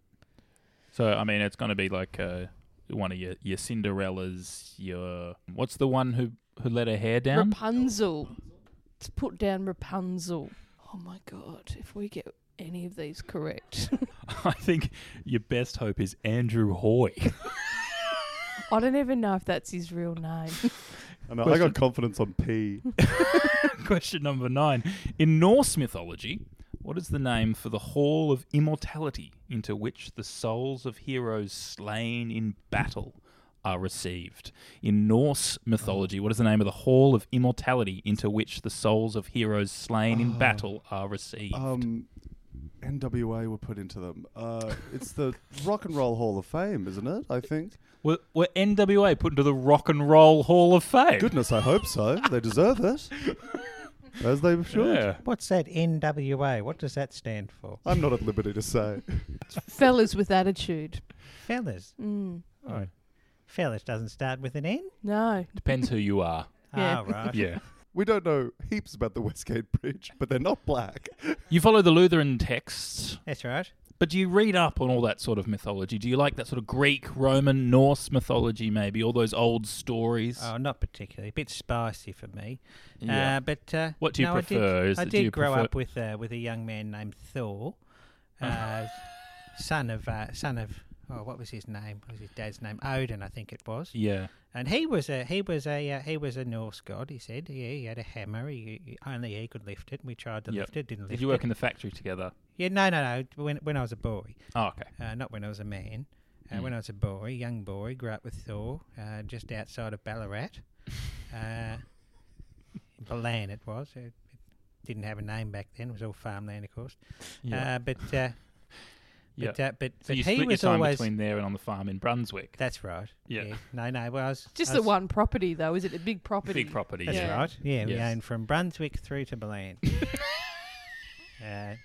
So I mean, it's going to be like uh, one of your your Cinderellas. Your what's the one who who let her hair down? Rapunzel. Let's put down Rapunzel. Oh my god! If we get any of these correct, I think your best hope is Andrew Hoy. I don't even know if that's his real name. I know, I Question. got confidence on P. Question number nine. In Norse mythology, what is the name for the Hall of Immortality into which the souls of heroes slain in battle are received? In Norse mythology, what is the name of the Hall of Immortality into which the souls of heroes slain in Oh. battle are received? Um, N W A were put into them. Uh, it's the Rock and Roll Hall of Fame, isn't it? I think. Were, were N W A put into the Rock and Roll Hall of Fame? Goodness, I hope so. They deserve it. As they should. Yeah. What's that N W A? What does that stand for? I'm not at liberty to say. Fellas with attitude. Fellas. Mm. Oh. Fellas doesn't start with an N? No. Depends who you are. Yeah. Ah, right. Yeah. We don't know heaps about the Westgate Bridge, but they're not black. You follow the Lutheran texts, That's right. but do you read up on all that sort of mythology? Do you like that sort of Greek, Roman, Norse mythology, maybe? All those old stories? Oh, not particularly. A bit spicy for me. Yeah. Uh, but uh, What do you no, prefer? I did, Is I it- do you did grow prefer- up with uh, with a young man named Thor, uh, son of uh, son of oh, what was his name? What was his dad's name? Odin, I think it was. Yeah. And he was a he was a uh, he was a Norse god. He said, yeah, he had a hammer. He, he- only he could lift it. We tried to Yep. lift it, didn't Did lift you work it. in the factory together? Yeah, no, no, no. When when I was a boy, Oh, okay. uh, not when I was a man. Uh, Mm. When I was a boy, young boy, grew up with Thor, uh, just outside of Ballarat. Uh, Balan it was. It, it didn't have a name back then. It was all farmland, of course. Yeah. Uh, but uh, yeah. but uh, but, so but you he split your was time always. between there and on the farm in Brunswick. That's right. Yeah. No, no. Well, I was Just I the was- one property, though, is it? A big property. Big property. That's yeah. right. Yeah, we Yes. owned from Brunswick through to Balan. uh,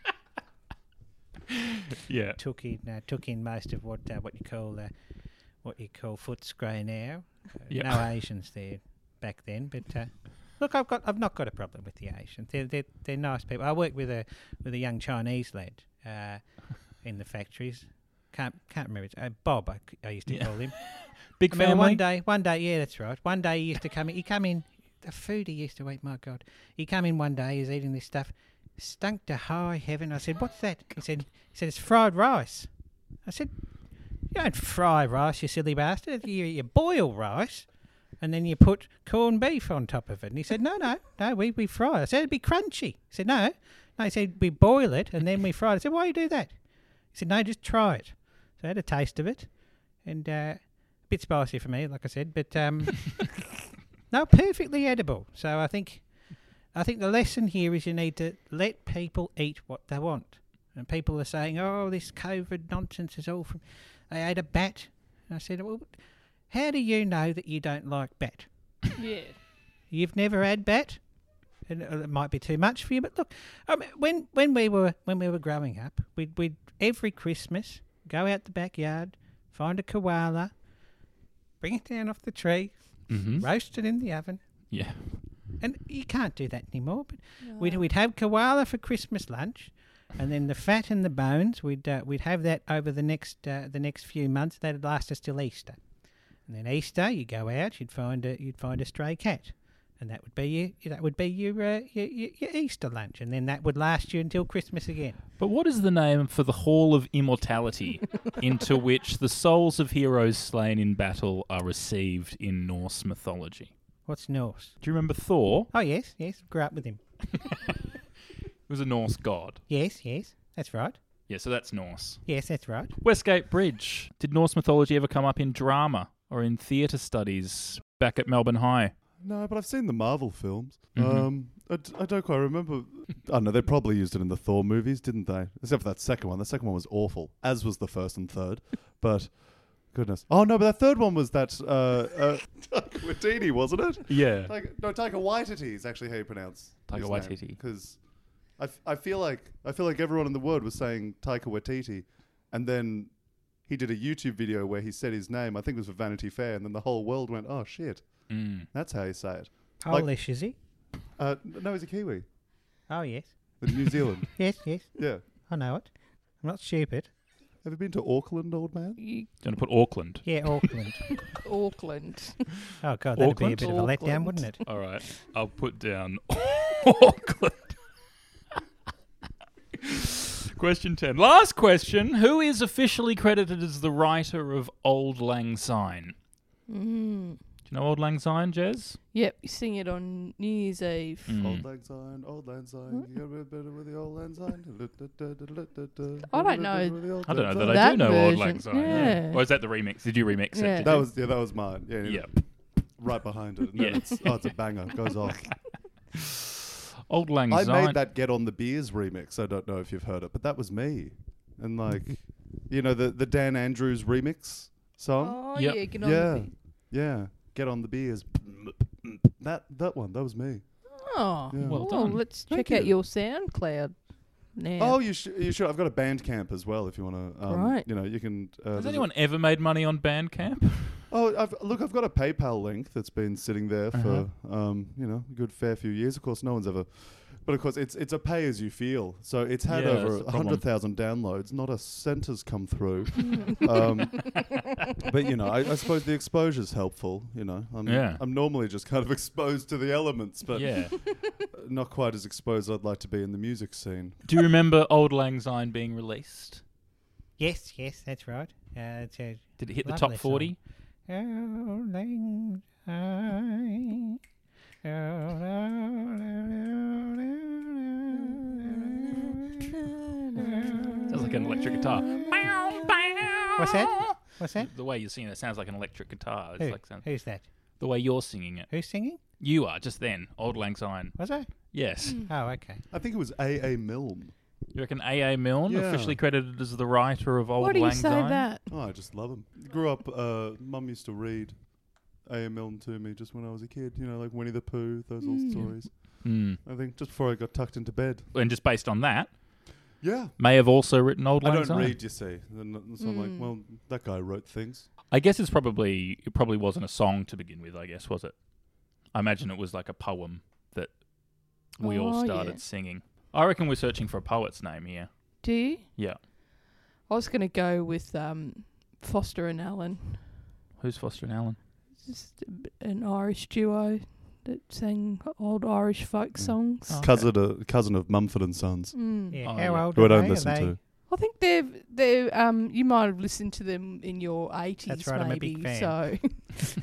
Yeah. took in uh, took in most of what uh, what you call uh, what you call Footscray now. Uh, Yeah. No Asians there back then, but uh, look, I've got I've not got a problem with the Asians. They're they're, they're nice people. I work with a with a young Chinese lad uh, in the factories. Can't can't remember his, uh, Bob. I, c- I used to Yeah. call him. Big I remember family? one day, one day, yeah, that's right. One day he used to come in. He come in. The food he used to eat, my God. He come in one day. He's eating this stuff, stunk to high heaven. I said, "What's that?" He said, "He said it's fried rice." I said, "You don't fry rice, you silly bastard. You, you boil rice, and then you put corned beef on top of it." And he said, "No, no, no. We we fry." I said, "It'd be crunchy." He said, "No, no." He said, "We boil it and then we fry it." I said, "Why you do that?" He said, "No, just try it." So I had a taste of it, and uh, a bit spicy for me, like I said, but um, no, perfectly edible. So I think, I think the lesson here is you need to let people eat what they want. And people are saying, "Oh, this COVID nonsense is all from." They ate a bat, and I said, "Well, how do you know that you don't like bat? Yeah. You've never had bat." And uh, it might be too much for you, but look, I mean, when when we were when we were growing up, we'd we'd every Christmas go out the backyard, find a koala, bring it down off the tree, Mm-hmm. roast it in the oven, Yeah. and you can't do that anymore. But we'd we'd have koala for Christmas lunch, and then the fat and the bones we'd uh, we'd have that over the next uh, the next few months. That'd last us till Easter, and then Easter you go out, you'd find a you'd find a stray cat. And that would be your that would be your, uh, your your your Easter lunch, and then that would last you until Christmas again. But what is the name for the Hall of Immortality into which the souls of heroes slain in battle are received in Norse mythology? What's Norse? Do you remember Thor? Oh yes, yes, grew up with him. It was a Norse god. Yes, yes, that's right. Yeah, so that's Norse. Yes, that's right. Westgate Bridge. Did Norse mythology ever come up in drama or in theatre studies back at Melbourne High? No, but I've seen the Marvel films. Mhm. Um, I, d- I don't quite remember. I don't know, they probably used it in the Thor movies, didn't they? Except for that second one. The second one was awful, as was the first and third. But, goodness. Oh, no, but that third one was that... Uh, uh, Taika Waititi, wasn't it? Yeah. Taika, no, Taika Waititi is actually how you pronounce Taika Waititi. Because I, f- I feel like I feel like everyone in the world was saying Taika Waititi, and then he did a YouTube video where he said his name. I think it was for Vanity Fair, and then the whole world went, "Oh shit, Mm. that's how you say it." Polish, is he? Uh, n- no, he's a Kiwi. Oh, yes. In New Zealand. Yes, yes. Yeah. I know it. I'm not stupid. Have you been to Auckland, old man? Do you want to put Auckland? Yeah, Auckland. Auckland. Oh, God, that'd be a Auckland? bit of a letdown, Auckland. wouldn't it? All right. I'll put down Auckland. Question ten. Last question. Who is officially credited as the writer of Auld Lang Syne? Mm. Do you know Auld Lang Syne, Jez? Yep, you sing it on New Year's Eve. Mm. Old Lang Syne, Old Lang Syne, you get a bit better with the Old Lang Syne. I don't know. I don't know that I That do know Auld Lang version, Syne. yeah. Or is that the remix? Did you remix it? Yeah. Did That you? was yeah, that was mine. Yeah, yeah. Yep. Right behind it. And then Yeah. it's, oh, it's a banger. Goes off. Auld Lang I Syne. made that Get on the Beers remix. I don't know if you've heard it, but that was me. And like, you know, the the Dan Andrews remix song. Oh, Yep. yeah, get on yeah, the beat. yeah. Get on the Beers. That that one. That was me. Oh, Yeah. Well well, done. let's Thank check out you. your SoundCloud now. Oh, you should. You should. I've got a Bandcamp as well. If you want to. Um, Right. You know, you can. Uh, Has there's a- anyone ever made money on Bandcamp? Oh, I've, look, I've got a PayPal link that's been sitting there Uh-huh. for, um, you know, a good fair few years. Of course, no one's ever, but of course, it's it's a pay as you feel. So it's had Yeah, over that's the a problem. hundred thousand downloads. Not a cent has come through. um, but you know, I, I suppose the exposure's helpful. You know, I'm Yeah. I'm normally just kind of exposed to the elements, but Yeah. not quite as exposed as I'd like to be in the music scene. Do you remember Auld Lang Syne being released? Yes, yes, that's right. Uh, it's a Did it hit the lovely top forty? song. Auld Lang Syne. Sounds like an electric guitar. What's that? What's that? The way you're singing it sounds like an electric guitar. It's Who? like sound, Who's that? the way you're singing it. Who's singing? You are just then. Auld Lang Syne. Was I? Yes. Oh, okay. I think it was A. A. Milne. You reckon A. A. Milne, Yeah. officially credited as the writer of Auld Why do you Lang say Syne? that? Oh, I just love him. Grew up. Uh, Mum used to read A. A. Milne to me just when I was a kid. You know, like Winnie the Pooh, those old Mm. stories. Hmm. I think just before I got tucked into bed. And just based on that, Yeah. may have also written Auld I Lang don't Syne. read, you see. And so I'm like, Mm. well, that guy wrote things. I guess it's probably it probably wasn't a song to begin with. I guess was it? I imagine it was like a poem that we all Oh, started yeah. singing. I reckon we're searching for a poet's name here. Do you? Yeah. I was going to go with um, Foster and Allen. Who's Foster and Allen? Just a- an Irish duo that sang old Irish folk songs. Oh. Okay. Cousin, of, cousin of Mumford and Sons. Mm. Yeah. Oh, How yeah. old Who I are don't they? Are listen they? to. I think they've they um you might have listened to them in your eighties. That's right, I'm a maybe, big fan. So,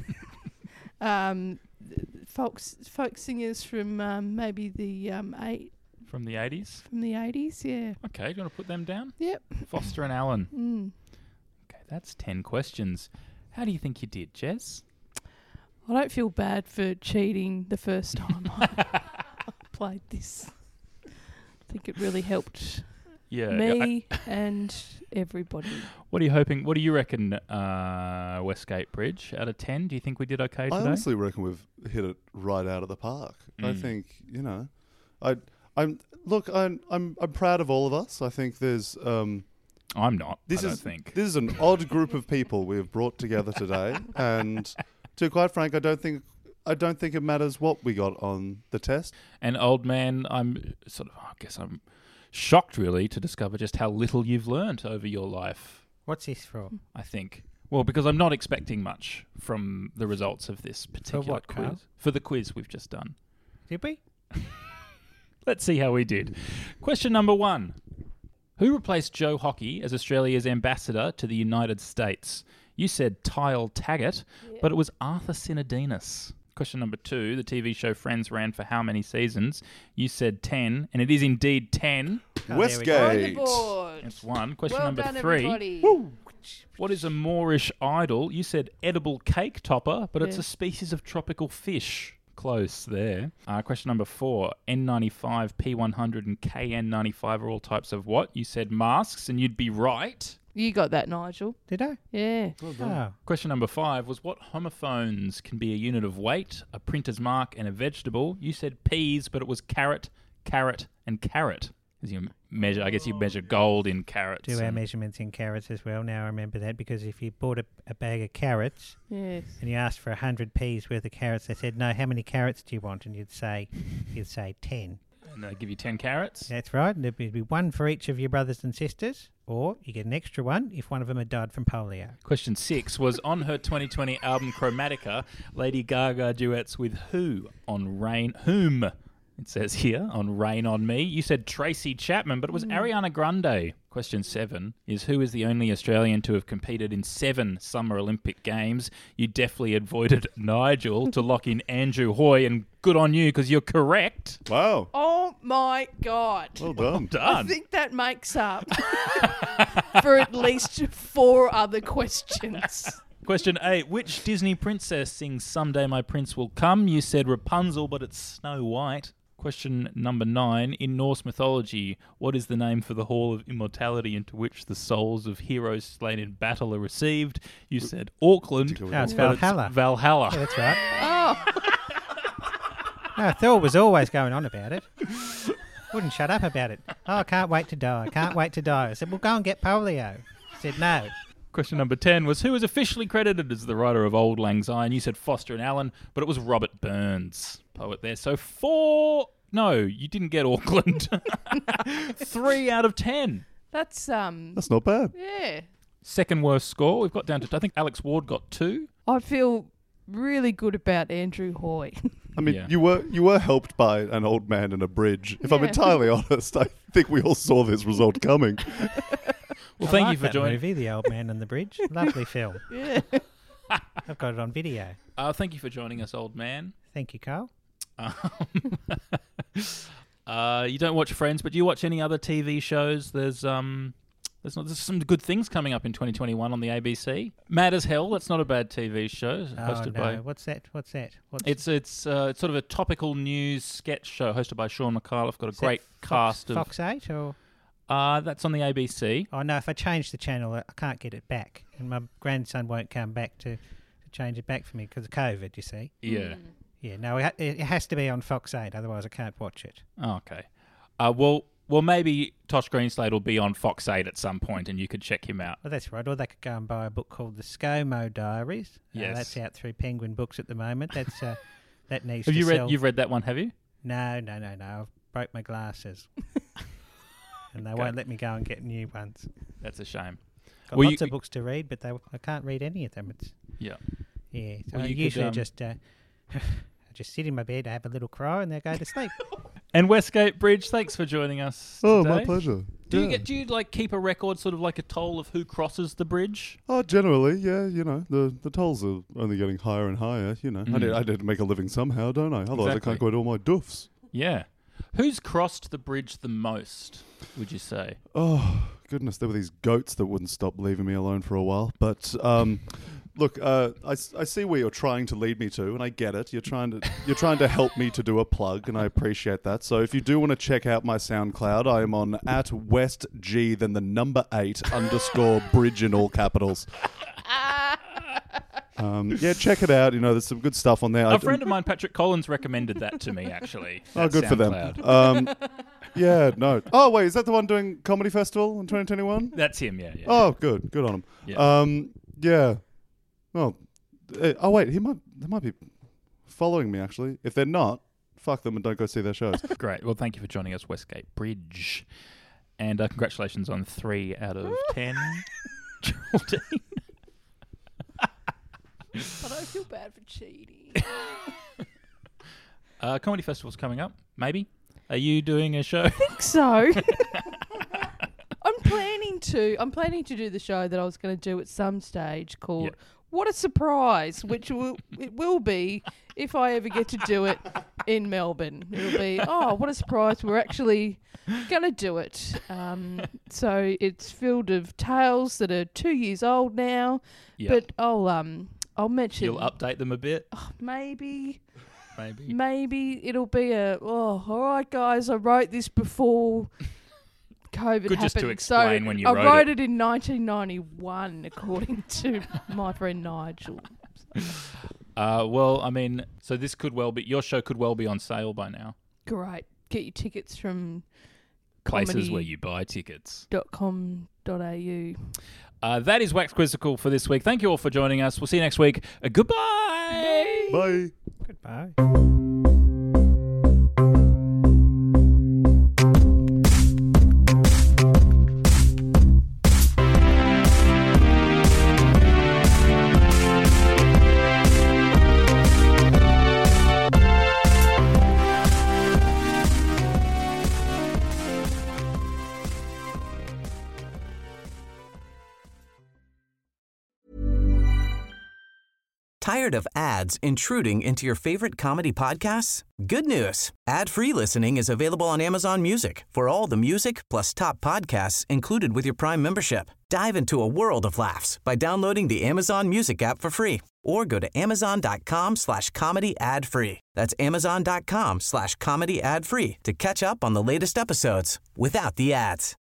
um, th- folks folk singers from um, maybe the um eight From the eighties? from the eighties. Yeah. Okay, do you want to put them down? Yep. Foster and Allen. Mm. Okay, that's ten questions. How do you think you did, Jez? I don't feel bad for cheating the first time I played this. I think it really helped Yeah. me I- and everybody. what are you hoping? What do you reckon, uh, Westgate Bridge? Out of ten, do you think we did okay I today? honestly reckon we've hit it right out of the park. I Mm. think, you know, I, I'm look, I'm, I'm, I'm proud of all of us. I think there's, um, I'm not. this I is, don't think. this is an odd group of people we have brought together today, and to be quite frank, I don't think, I don't think it matters what we got on the test. And old man, I'm sort of. I guess I'm shocked, really, to discover just how little you've learnt over your life. What's this for? I think. Well, because I'm not expecting much from the results of this particular what, quiz. Carl? For the quiz we've just done. Did we? Let's see how we did. Question number one. Who replaced Joe Hockey as Australia's ambassador to the United States? You said Tyle Taggart, but it was Arthur Sinodinos. Question number two. The T V show Friends ran for how many seasons? You said ten, and it is indeed ten. Oh, Westgate. Board. That's one. Question Well number done, three. everybody. What is a Moorish idol? You said edible cake topper, but it's Yeah. a species of tropical fish. Close there. Uh, question number four. N ninety-five, P one hundred, and K N ninety-five are all types of what? You said masks, and you'd be right. You got that, Nigel. Did I? Yeah. Oh. Question number five was what homophones can be a unit of weight, a printer's mark, and a vegetable? You said peas, but it was carrot, carrot, and carrot. As you measure, I guess you measure gold in carrots. Do our and- measurements in carrots as well. Now I remember that because if you bought a, a bag of carrots Yes. and you asked for a hundred peas worth of carrots, they said, "No, how many carrots do you want?" And you'd say, "You'd say ten." And they give you ten carrots. That's right. And there'd be one for each of your brothers and sisters, or you get an extra one if one of them had died from polio. Question six was on her twenty twenty album Chromatica, Lady Gaga duets with who on Rain? Whom? It says here on Rain on Me. You said Tracy Chapman, but it was Ariana Grande. Question seven is who is the only Australian to have competed in seven Summer Olympic Games? You definitely avoided Nigel to lock in Andrew Hoy, and good on you because you're correct. Wow. Oh my God. Well done. Done. I think that makes up for at least four other questions. Question eight. Which Disney princess sings Someday My Prince Will Come? You said Rapunzel, but it's Snow White. Question number nine. In Norse mythology, what is the name for the Hall of Immortality into which the souls of heroes slain in battle are received? You said Auckland. No, it's but Valhalla. Valhalla. Yeah, that's right. Oh. No, Thor was always going on about it. Wouldn't shut up about it. Oh, I can't wait to die. Can't wait to die. I said, well, go and get polio. I said, no. Question number ten was who is officially credited as the writer of Auld Lang Syne? You said Foster and Allen, but it was Robert Burns, poet there. So four... No, you didn't get Auckland. Three out of ten. That's, um... That's not bad. yeah. Second worst score. We've got down to... I think Alex Ward got two. I feel really good about Andrew Hoy. I mean, Yeah. you were you were helped by an old man in a bridge. If I'm Yeah. entirely honest, I think we all saw this result coming. Well, I thank like you for that joining. movie, The Old Man and the Bridge. Lovely film. Yeah. I've got it on video. Uh, thank you for joining us, old man. Thank you, Carl. Um, uh, you don't watch Friends, but do you watch any other T V shows? There's um, there's, not, there's some good things coming up in twenty twenty-one on the A B C. Mad as Hell. That's not a bad T V show. Oh, Hosted no. by What's that? What's that? What's it's it's uh, it's sort of a topical news sketch show hosted by Sean McAuliffe. Got a is that great Fox, cast of. Fox eight or... Uh, that's on the A B C. Oh, no, if I change the channel, I can't get it back. And my grandson won't come back to, to change it back for me because of COVID, you see. Yeah. Yeah, no, it, ha- it has to be on Fox eight, otherwise I can't watch it. Oh, okay. Uh, well, well, maybe Tosh Greenslade will be on Fox eight at some point, and you could check him out. Well, that's right. Or they could go and buy a book called The ScoMo Diaries. Uh, Yes. that's out through Penguin Books at the moment. That's uh, that needs Have to you read? sell. You've read that one, have you? No, no, no, no. I've broke my glasses. And they Okay. won't let me go and get new ones. That's a shame. Got Well, lots you- of books to read, but they, I can't read any of them. It's Yeah. yeah. So Well, I you could, usually um, just uh, I just sit in my bed, I have a little cry, and then go to sleep. And Westgate Bridge, thanks for joining us. Oh, today. my pleasure. Do you Yeah. get? Do you like keep a record, sort of like a toll of who crosses the bridge? Oh, generally, yeah, you know, the, the tolls are only getting higher and higher, you know. I, Mm. need, I need to make a living somehow, don't I? Otherwise Exactly. I can't go to all my doofs. Yeah. Who's crossed the bridge the most, would you say? Oh, goodness, there were these goats that wouldn't stop leaving me alone for a while. But, um, look, uh, I, s- I see where you're trying to lead me to, and I get it. You're trying to you're trying to help me to do a plug, and I appreciate that. So if you do want to check out my SoundCloud, I am on at West G, then the number eight underscore bridge in all capitals. Um, yeah, check it out. You know, there's some good stuff on there. I A d- friend of mine, Patrick Collins, recommended that to me, actually. Oh, that good for them. SoundCloud. Um, yeah, no. Oh, wait, is that the one doing Comedy Festival in twenty twenty-one? That's him, yeah. yeah. Oh, good. Good on him. Yeah. Um, yeah. Well, uh, oh, wait, he might, they might be following me, actually. If they're not, fuck them and don't go see their shows. Great. Well, thank you for joining us, Westgate Bridge. And uh, congratulations on three out of ten. Geraldine. I don't feel bad for cheating. Uh, Comedy Festival's coming up, maybe. Are you doing a show? I think so. I'm planning to. I'm planning to do the show that I was going to do at some stage called Yep. "What a Surprise," which will it will be if I ever get to do it in Melbourne. It'll be, oh, what a surprise. We're actually going to do it. Um, so it's filled of tales that are two years old now. Yep. But I'll um I'll mention. You'll update them a bit? Oh, maybe. Maybe. Maybe it'll be a, oh, all right, guys, I wrote this before COVID Good happened. just to explain so when you I wrote wrote it. it in nineteen ninety-one, according to my friend Nigel. Uh, well, I mean, so this could well be, your show could well be on sale by now. Great. Get your tickets from Places where you buy tickets. dot com dot a u. Uh, that is Wax Quizzical for this week. Thank you all for joining us. We'll see you next week. Uh, goodbye. Bye. Goodbye. Tired of ads intruding into your favorite comedy podcasts? Good news. Ad-free listening is available on Amazon Music for all the music plus top podcasts included with your Prime membership. Dive into a world of laughs by downloading the Amazon Music app for free or go to amazon.com slash comedy ad free. That's amazon.com slash comedy ad free to catch up on the latest episodes without the ads.